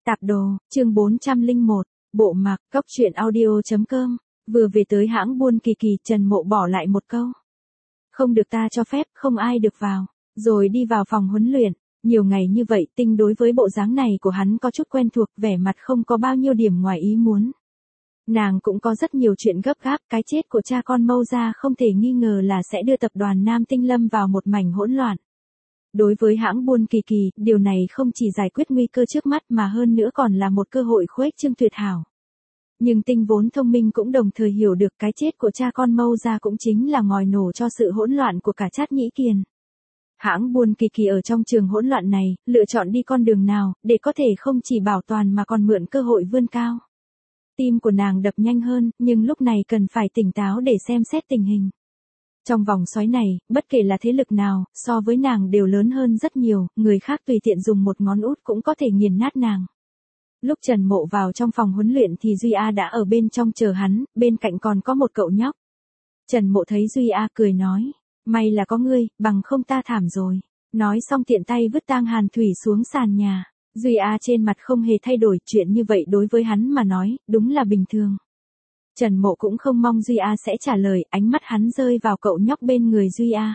Tạp đồ, chương 401, bộ mặc, cóc truyện audio.com, vừa về tới hãng buôn Kỳ Kỳ, Trần Mộ bỏ lại một câu. Không được ta cho phép, không ai được vào, rồi đi vào phòng huấn luyện. Nhiều ngày như vậy, Tinh đối với bộ dáng này của hắn có chút quen thuộc, vẻ mặt không có bao nhiêu điểm ngoài ý muốn. Nàng cũng có rất nhiều chuyện gấp gáp, cái chết của cha con Mâu Gia không thể nghi ngờ là sẽ đưa tập đoàn Nam Tinh lâm vào một mảnh hỗn loạn. Đối với hãng buôn Kỳ Kỳ, điều này không chỉ giải quyết nguy cơ trước mắt mà hơn nữa còn là một cơ hội khuếch trương tuyệt hảo. Nhưng Tinh vốn thông minh cũng đồng thời hiểu được cái chết của cha con Mâu Gia cũng chính là ngòi nổ cho sự hỗn loạn của cả Trát Nhĩ Kiền. Hãng buôn Kỳ Kỳ ở trong trường hỗn loạn này, lựa chọn đi con đường nào, để có thể không chỉ bảo toàn mà còn mượn cơ hội vươn cao. Tim của nàng đập nhanh hơn, nhưng lúc này cần phải tỉnh táo để xem xét tình hình. Trong vòng xoáy này, bất kể là thế lực nào, so với nàng đều lớn hơn rất nhiều, người khác tùy tiện dùng một ngón út cũng có thể nghiền nát nàng. Lúc Trần Mộ vào trong phòng huấn luyện thì Duy A đã ở bên trong chờ hắn, bên cạnh còn có một cậu nhóc. Trần Mộ thấy Duy A cười nói, may là có ngươi, bằng không ta thảm rồi. Nói xong tiện tay vứt tang hàn thủy xuống sàn nhà. Duy A trên mặt không hề thay đổi, chuyện như vậy đối với hắn mà nói, đúng là bình thường. Trần Mộ cũng không mong Duy A sẽ trả lời, ánh mắt hắn rơi vào cậu nhóc bên người Duy A.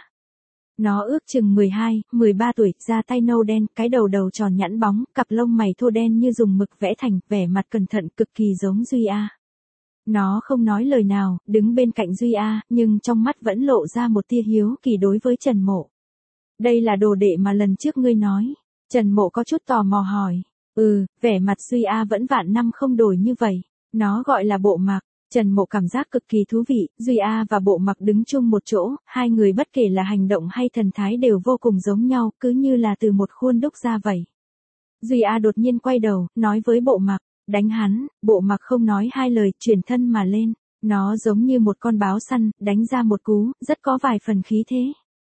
Nó ước chừng 12, 13 tuổi, da tay nâu đen, cái đầu tròn nhẵn bóng, cặp lông mày thô đen như dùng mực vẽ thành, vẻ mặt cẩn thận cực kỳ giống Duy A. Nó không nói lời nào, đứng bên cạnh Duy A, nhưng trong mắt vẫn lộ ra một tia hiếu kỳ đối với Trần Mộ. Đây là đồ đệ mà lần trước ngươi nói. Trần Mộ có chút tò mò hỏi. Vẻ mặt Duy A vẫn vạn năm không đổi như vậy. Nó gọi là Bộ Mặc. Trần Mộ cảm giác cực kỳ thú vị, Duy A và Bộ Mặc đứng chung một chỗ, hai người bất kể là hành động hay thần thái đều vô cùng giống nhau, cứ như là từ một khuôn đúc ra vậy. Duy A đột nhiên quay đầu, nói với Bộ Mặc, đánh hắn. Bộ Mặc không nói hai lời, chuyển thân mà lên. Nó giống như một con báo săn, đánh ra một cú, rất có vài phần khí thế.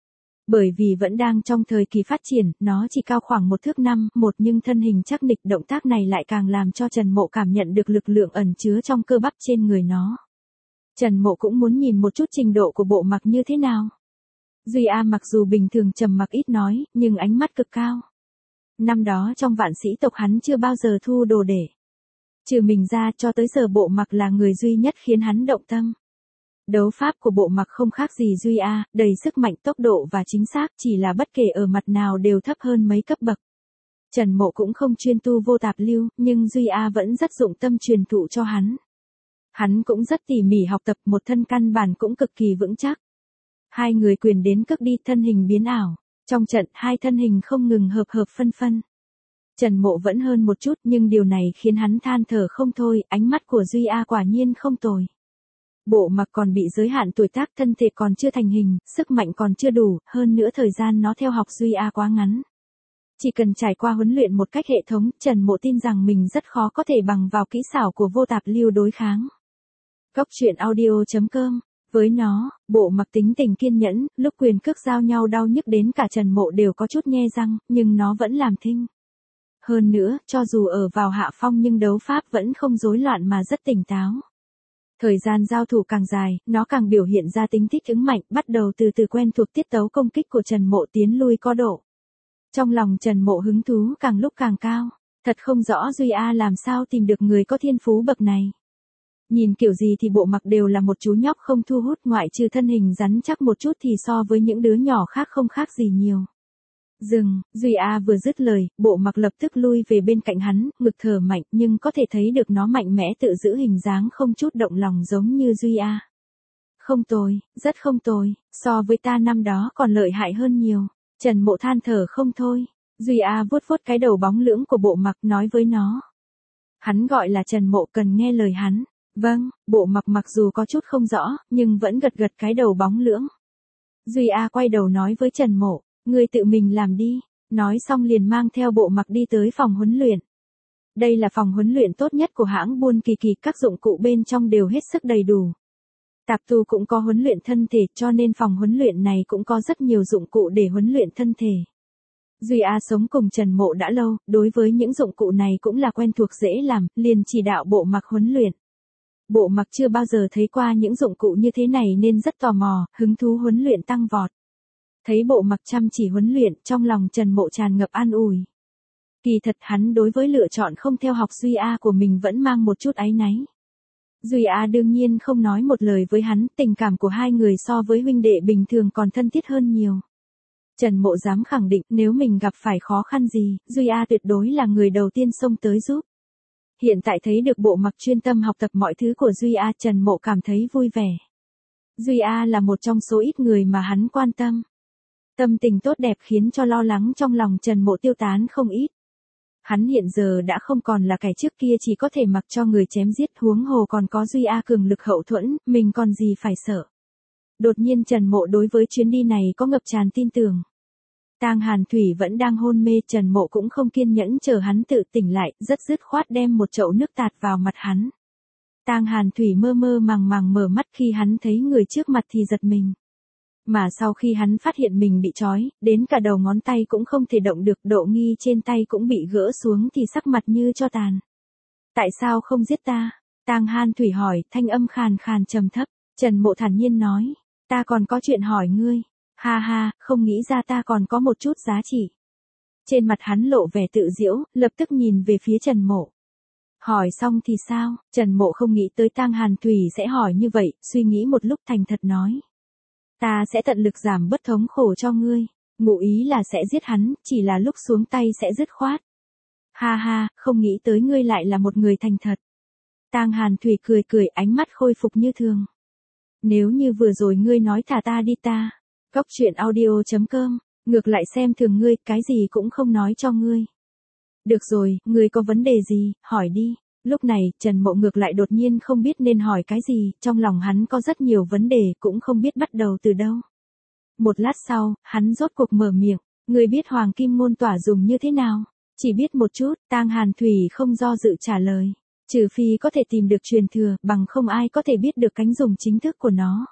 Bởi vì vẫn đang trong thời kỳ phát triển, nó chỉ cao khoảng 1 thước 5 nhưng thân hình chắc nịch, động tác này lại càng làm cho Trần Mộ cảm nhận được lực lượng ẩn chứa trong cơ bắp trên người nó. Trần Mộ cũng muốn nhìn một chút trình độ của Bộ Mặc như thế nào. Duy A mặc dù bình thường trầm mặc ít nói, nhưng ánh mắt cực cao. Năm đó trong vạn sĩ tộc hắn chưa bao giờ thu đồ để. Trừ mình ra, cho tới giờ Bộ Mặc là người duy nhất khiến hắn động tâm. Đấu pháp của Bộ Mặc không khác gì Duy A, đầy sức mạnh, tốc độ và chính xác, chỉ là bất kể ở mặt nào đều thấp hơn mấy cấp bậc. Trần Mộ cũng không chuyên tu vô tạp lưu, nhưng Duy A vẫn rất dụng tâm truyền thụ cho hắn. Hắn cũng rất tỉ mỉ học tập, một thân căn bản cũng cực kỳ vững chắc. Hai người quyền đến cực đi, thân hình biến ảo. Trong trận, hai thân hình không ngừng hợp phân phân. Trần Mộ vẫn hơn một chút, nhưng điều này khiến hắn than thở không thôi, ánh mắt của Duy A quả nhiên không tồi. Bộ Mặc còn bị giới hạn tuổi tác, thân thể còn chưa thành hình, sức mạnh còn chưa đủ, hơn nữa thời gian nó theo học Duy A quá ngắn. Chỉ cần trải qua huấn luyện một cách hệ thống, Trần Mộ tin rằng mình rất khó có thể bằng vào kỹ xảo của vô tạp lưu đối kháng. Cóc truyện audio.com, với nó, Bộ Mặc tính tình kiên nhẫn, lúc quyền cước giao nhau đau nhức đến cả Trần Mộ đều có chút nhe răng, nhưng nó vẫn làm thinh. Hơn nữa, cho dù ở vào hạ phong nhưng đấu pháp vẫn không rối loạn mà rất tỉnh táo. Thời gian giao thủ càng dài, nó càng biểu hiện ra tính thích ứng mạnh, bắt đầu từ từ quen thuộc tiết tấu công kích của Trần Mộ, tiến lui có độ. Trong lòng Trần Mộ hứng thú càng lúc càng cao, thật không rõ Duy A làm sao tìm được người có thiên phú bậc này. Nhìn kiểu gì thì Bộ Mặc đều là một chú nhóc không thu hút, ngoại trừ thân hình rắn chắc một chút thì so với những đứa nhỏ khác không khác gì nhiều. Dừng, Duy A vừa dứt lời, Bộ Mặc lập tức lui về bên cạnh hắn, ngực thở mạnh, nhưng có thể thấy được nó mạnh mẽ tự giữ hình dáng không chút động lòng giống như Duy A. Không tồi, rất không tồi, so với ta năm đó còn lợi hại hơn nhiều. Trần Mộ than thở không thôi. Duy A vuốt cái đầu bóng lưỡng của Bộ Mặc, nói với nó. Hắn gọi là Trần Mộ, cần nghe lời hắn. Vâng, Bộ Mặc mặc dù có chút không rõ, nhưng vẫn gật cái đầu bóng lưỡng. Duy A quay đầu nói với Trần Mộ. Ngươi tự mình làm đi. Nói xong liền mang theo Bộ Mặc đi tới phòng huấn luyện. Đây là phòng huấn luyện tốt nhất của hãng buôn Kỳ Kỳ, các dụng cụ bên trong đều hết sức đầy đủ. Tạp tu cũng có huấn luyện thân thể, cho nên phòng huấn luyện này cũng có rất nhiều dụng cụ để huấn luyện thân thể. Duy A sống cùng Trần Mộ đã lâu, đối với những dụng cụ này cũng là quen thuộc dễ làm, liền chỉ đạo Bộ Mặc huấn luyện. Bộ Mặc chưa bao giờ thấy qua những dụng cụ như thế này nên rất tò mò, hứng thú huấn luyện tăng vọt. Thấy Bộ Mặc chăm chỉ huấn luyện, trong lòng Trần Mộ tràn ngập an ủi. Kỳ thật hắn đối với lựa chọn không theo học Duy A của mình vẫn mang một chút áy náy. Duy A đương nhiên không nói một lời với hắn, tình cảm của hai người so với huynh đệ bình thường còn thân thiết hơn nhiều. Trần Mộ dám khẳng định nếu mình gặp phải khó khăn gì, Duy A tuyệt đối là người đầu tiên xông tới giúp. Hiện tại thấy được Bộ Mặc chuyên tâm học tập mọi thứ của Duy A, Trần Mộ cảm thấy vui vẻ. Duy A là một trong số ít người mà hắn quan tâm. Tâm tình tốt đẹp khiến cho lo lắng trong lòng Trần Mộ tiêu tán không ít. Hắn hiện giờ đã không còn là kẻ trước kia chỉ có thể mặc cho người chém giết, huống hồ còn có Duy A cường lực hậu thuẫn, mình còn gì phải sợ. Đột nhiên Trần Mộ đối với chuyến đi này có ngập tràn tin tưởng. Tang Hàn Thủy vẫn đang hôn mê, Trần Mộ cũng không kiên nhẫn chờ hắn tự tỉnh lại, rất dứt khoát đem một chậu nước tạt vào mặt hắn. Tang Hàn Thủy mơ mơ màng màng mở mắt khi hắn thấy người trước mặt thì giật mình. Mà sau khi hắn phát hiện mình bị trói, đến cả đầu ngón tay cũng không thể động được, độ nghi trên tay cũng bị gỡ xuống thì sắc mặt như tro tàn. Tại sao không giết ta? Tang Hàn Thủy hỏi, thanh âm khàn khàn trầm thấp. Trần Mộ thản nhiên nói, ta còn có chuyện hỏi ngươi. Ha ha, không nghĩ ra ta còn có một chút giá trị. Trên mặt hắn lộ vẻ tự giễu, lập tức nhìn về phía Trần Mộ. Hỏi xong thì sao? Trần Mộ không nghĩ tới Tang Hàn Thủy sẽ hỏi như vậy, suy nghĩ một lúc thành thật nói. Ta sẽ tận lực giảm bớt thống khổ cho ngươi. Ngụ ý là sẽ giết hắn, chỉ là lúc xuống tay sẽ dứt khoát. Ha ha, không nghĩ tới ngươi lại là một người thành thật. Tang Hàn Thủy cười cười, ánh mắt khôi phục như thường. Nếu như vừa rồi ngươi nói thả ta đi ta. Cóc truyện audio.com, ngược lại xem thường ngươi, cái gì cũng không nói cho ngươi. Được rồi, ngươi có vấn đề gì, hỏi đi. Lúc này, Trần Mộ ngược lại đột nhiên không biết nên hỏi cái gì, trong lòng hắn có rất nhiều vấn đề, cũng không biết bắt đầu từ đâu. Một lát sau, hắn rốt cuộc mở miệng, ngươi biết Hoàng Kim Ngôn Tỏa dùng như thế nào? Chỉ biết một chút, Tang Hàn Thủy không do dự trả lời. Trừ phi có thể tìm được truyền thừa, bằng không ai có thể biết được cánh dùng chính thức của nó.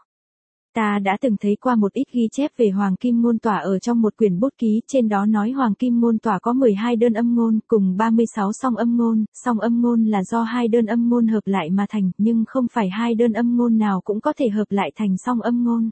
Ta đã từng thấy qua một ít ghi chép về Hoàng Kim Ngôn Tỏa ở trong một quyển bút ký, trên đó nói Hoàng Kim Ngôn Tỏa có 12 đơn âm ngôn, cùng 36 song âm ngôn là do hai đơn âm ngôn hợp lại mà thành, nhưng không phải hai đơn âm ngôn nào cũng có thể hợp lại thành song âm ngôn.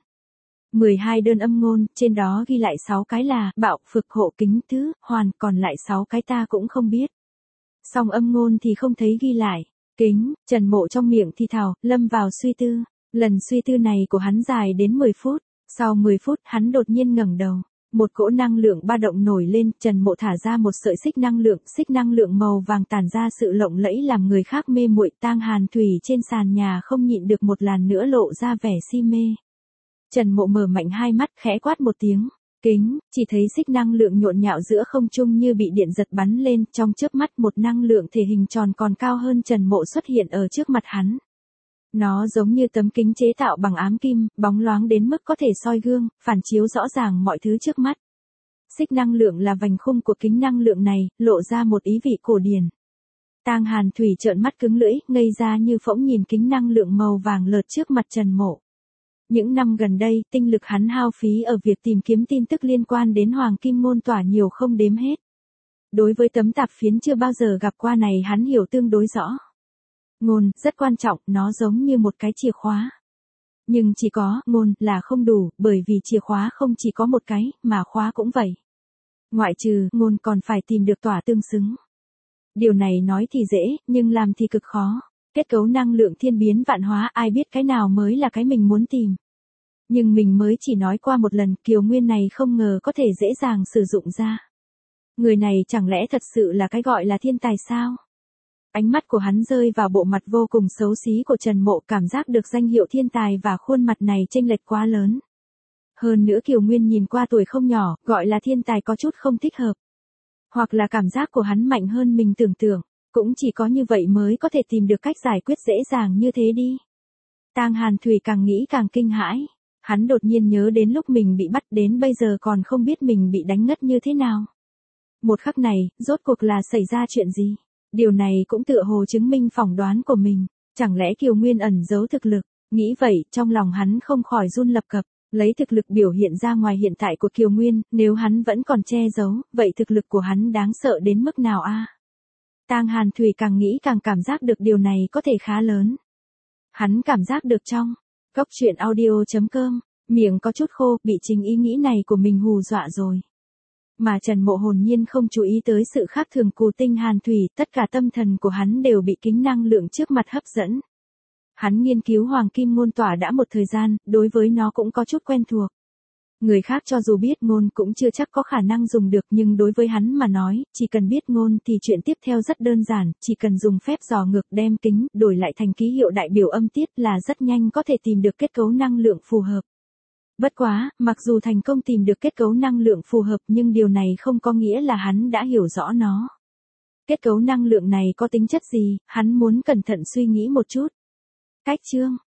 12 đơn âm ngôn, trên đó ghi lại 6 cái là bạo, phực, hộ, kính, tứ, hoàn, còn lại 6 cái ta cũng không biết. Song âm ngôn thì không thấy ghi lại. Kính, Trần Mộ trong miệng thì thào, lâm vào suy tư. Lần suy tư này của hắn dài đến 10 phút, sau 10 phút hắn đột nhiên ngẩng đầu, một cỗ năng lượng ba động nổi lên, Trần Mộ thả ra một sợi xích năng lượng màu vàng tản ra sự lộng lẫy làm người khác mê muội. Tang Hàn Thủy trên sàn nhà không nhịn được một làn nữa lộ ra vẻ si mê. Trần Mộ mở mạnh hai mắt, khẽ quát một tiếng, kính, chỉ thấy xích năng lượng nhộn nhạo giữa không trung như bị điện giật bắn lên, trong chớp mắt một năng lượng thể hình tròn còn cao hơn Trần Mộ xuất hiện ở trước mặt hắn. Nó giống như tấm kính chế tạo bằng ám kim, bóng loáng đến mức có thể soi gương, phản chiếu rõ ràng mọi thứ trước mắt. Xích năng lượng là vành khung của kính năng lượng này, lộ ra một ý vị cổ điển. Tang Hàn Thủy trợn mắt cứng lưỡi, ngây ra như phỗng nhìn kính năng lượng màu vàng lợt trước mặt Trần Mộ. Những năm gần đây, tinh lực hắn hao phí ở việc tìm kiếm tin tức liên quan đến Hoàng Kim Ngôn Tỏa nhiều không đếm hết. Đối với tấm tạp phiến chưa bao giờ gặp qua này hắn hiểu tương đối rõ. Ngôn, rất quan trọng, nó giống như một cái chìa khóa. Nhưng chỉ có, ngôn, là không đủ, bởi vì chìa khóa không chỉ có một cái, mà khóa cũng vậy. Ngoại trừ, ngôn còn phải tìm được tỏa tương xứng. Điều này nói thì dễ, nhưng làm thì cực khó. Kết cấu năng lượng thiên biến vạn hóa, ai biết cái nào mới là cái mình muốn tìm. Nhưng mình mới chỉ nói qua một lần, Kiều Nguyên này không ngờ có thể dễ dàng sử dụng ra. Người này chẳng lẽ thật sự là cái gọi là thiên tài sao? Ánh mắt của hắn rơi vào bộ mặt vô cùng xấu xí của Trần Mộ, cảm giác được danh hiệu thiên tài và khuôn mặt này chênh lệch quá lớn. Hơn nữa Kiều Nguyên nhìn qua tuổi không nhỏ, gọi là thiên tài có chút không thích hợp. Hoặc là cảm giác của hắn mạnh hơn mình tưởng tượng, cũng chỉ có như vậy mới có thể tìm được cách giải quyết dễ dàng như thế đi. Tang Hàn Thủy càng nghĩ càng kinh hãi. Hắn đột nhiên nhớ đến lúc mình bị bắt, đến bây giờ còn không biết mình bị đánh ngất như thế nào. Một khắc này, rốt cuộc là xảy ra chuyện gì? Điều này cũng tựa hồ chứng minh phỏng đoán của mình. Chẳng lẽ Kiều Nguyên ẩn giấu thực lực? Nghĩ vậy, trong lòng hắn không khỏi run lập cập. Lấy thực lực biểu hiện ra ngoài hiện tại của Kiều Nguyên, nếu hắn vẫn còn che giấu, vậy thực lực của hắn đáng sợ đến mức nào a? Tang Hàn Thủy càng nghĩ càng cảm giác được điều này có thể khá lớn. Hắn cảm giác được trong cóc truyện audio.com, miệng có chút khô, bị chính ý nghĩ này của mình hù dọa rồi. Mà Trần Mộ hồn nhiên không chú ý tới sự khác thường của tinh hàn thủy, tất cả tâm thần của hắn đều bị kính năng lượng trước mặt hấp dẫn. Hắn nghiên cứu hoàng kim ngôn tỏa đã một thời gian, đối với nó cũng có chút quen thuộc. Người khác cho dù biết ngôn cũng chưa chắc có khả năng dùng được, nhưng đối với hắn mà nói, chỉ cần biết ngôn thì chuyện tiếp theo rất đơn giản, chỉ cần dùng phép dò ngược đem kính đổi lại thành ký hiệu đại biểu âm tiết là rất nhanh có thể tìm được kết cấu năng lượng phù hợp. Bất quá, mặc dù thành công tìm được kết cấu năng lượng phù hợp nhưng điều này không có nghĩa là hắn đã hiểu rõ nó. Kết cấu năng lượng này có tính chất gì, hắn muốn cẩn thận suy nghĩ một chút. Cách chương